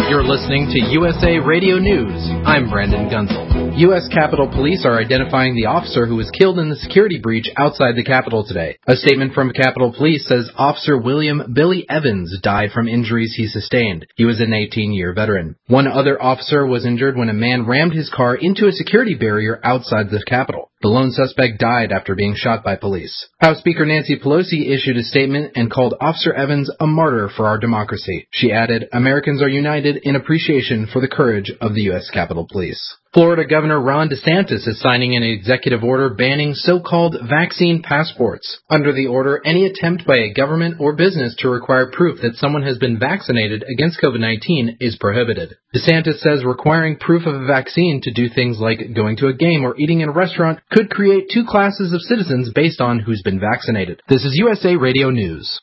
You're listening to USA Radio News. I'm Brandon Gunzel. U.S. Capitol Police are identifying the officer who was killed in the security breach outside the Capitol today. A statement from Capitol Police says Officer William Billy Evans died from injuries he sustained. He was an 18-year veteran. One other officer was injured when a man rammed his car into a security barrier outside the Capitol. The lone suspect died after being shot by police. House Speaker Nancy Pelosi issued a statement and called Officer Evans a martyr for our democracy. She added, Americans are united in appreciation for the courage of the U.S. Capitol Police. Florida Governor Ron DeSantis is signing an executive order banning so-called vaccine passports. Under the order, any attempt by a government or business to require proof that someone has been vaccinated against COVID-19 is prohibited. DeSantis says requiring proof of a vaccine to do things like going to a game or eating in a restaurant could create two classes of citizens based on who's been vaccinated. This is USA Radio News.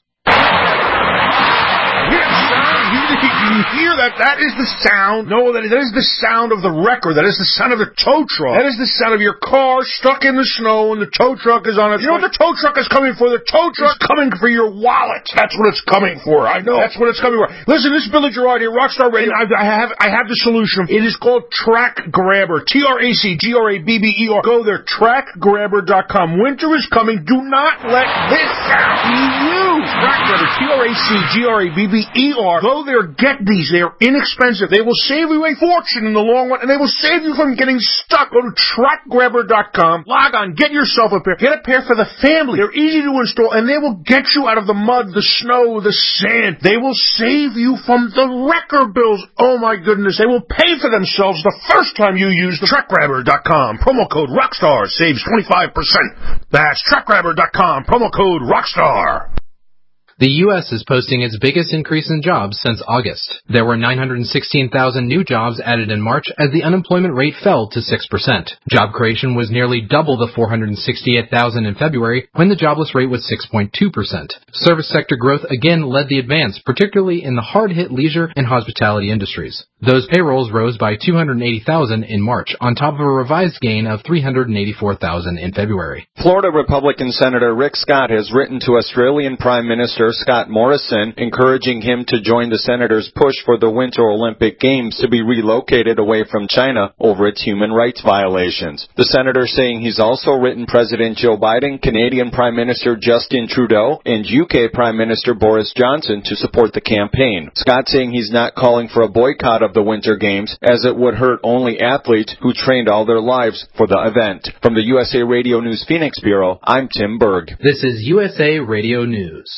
You hear that? That is the sound. No, that is the sound of the wrecker. That is the sound of the tow truck. That is the sound of your car stuck in the snow and the tow truck is on it. You know what the tow truck is coming for? The tow truck is coming for your wallet. That's what it's coming for. I know. That's what it's coming for. Listen, this is Billy Gerard here, Rockstar Radio. I have the solution. It is called Track Grabber. TRACGRABBER. Go there, trackgrabber.com. Winter is coming. Do not let this sound be used. Track Grabber. TRACGRABBER. Go there, get these. They are inexpensive. They will save you a fortune in the long run, and they will save you from getting stuck. Go to trackgrabber.com. Log on. Get yourself a pair. Get a pair for the family. They're easy to install, and they will get you out of the mud, the snow, the sand. They will save you from the wrecker bills. Oh, my goodness. They will pay for themselves the first time you use the trackgrabber.com. Promo code ROCKSTAR saves 25%. That's trackgrabber.com. Promo code ROCKSTAR. The U.S. is posting its biggest increase in jobs since August. There were 916,000 new jobs added in March as the unemployment rate fell to 6%. Job creation was nearly double the 468,000 in February when the jobless rate was 6.2%. Service sector growth again led the advance, particularly in the hard-hit leisure and hospitality industries. Those payrolls rose by 280,000 in March, on top of a revised gain of 384,000 in February. Florida Republican Senator Rick Scott has written to Australian Prime Minister Scott Morrison, encouraging him to join the senator's push for the Winter Olympic Games to be relocated away from China over its human rights violations. The senator saying he's also written President Joe Biden, Canadian Prime Minister Justin Trudeau, and UK Prime Minister Boris Johnson to support the campaign. Scott saying he's not calling for a boycott of the Winter Games, as it would hurt only athletes who trained all their lives for the event. From the USA Radio News Phoenix Bureau, I'm Tim Berg. This is USA Radio News.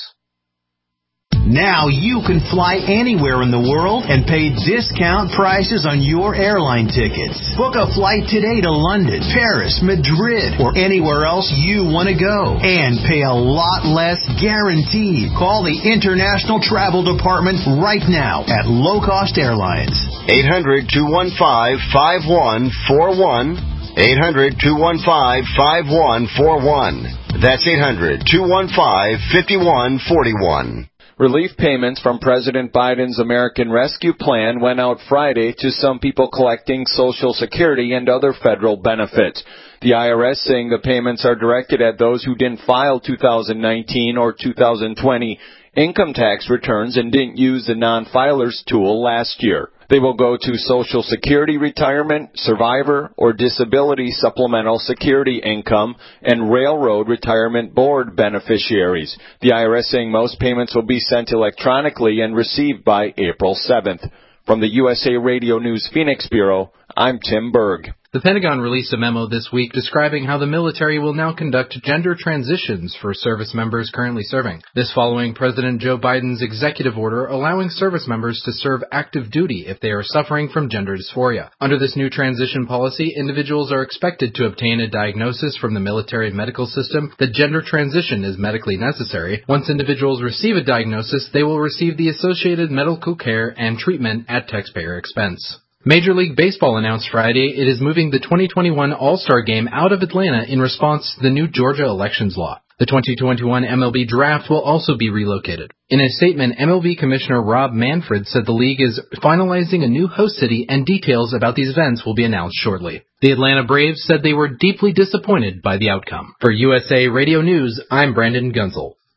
Now you can fly anywhere in the world and pay discount prices on your airline tickets. Book a flight today to London, Paris, Madrid, or anywhere else you want to go. And pay a lot less guaranteed. Call the International Travel Department right now at Low Cost Airlines. 800-215-5141. 800-215-5141. That's 800-215-5141. Relief payments from President Biden's American Rescue Plan went out Friday to some people collecting Social Security and other federal benefits. The IRS saying the payments are directed at those who didn't file 2019 or 2020 income tax returns and didn't use the non-filers tool last year. They will go to Social Security retirement, survivor, or disability supplemental security income, and Railroad Retirement Board beneficiaries. The IRS saying most payments will be sent electronically and received by April 7th. From the USA Radio News Phoenix Bureau, I'm Tim Berg. The Pentagon released a memo this week describing how the military will now conduct gender transitions for service members currently serving. This following President Joe Biden's executive order allowing service members to serve active duty if they are suffering from gender dysphoria. Under this new transition policy, individuals are expected to obtain a diagnosis from the military medical system that gender transition is medically necessary. Once individuals receive a diagnosis, they will receive the associated medical care and treatment at taxpayer expense. Major League Baseball announced Friday it is moving the 2021 All-Star Game out of Atlanta in response to the new Georgia elections law. The 2021 MLB Draft will also be relocated. In a statement, MLB Commissioner Rob Manfred said the league is finalizing a new host city and details about these events will be announced shortly. The Atlanta Braves said they were deeply disappointed by the outcome. For USA Radio News, I'm Brandon Gunzel.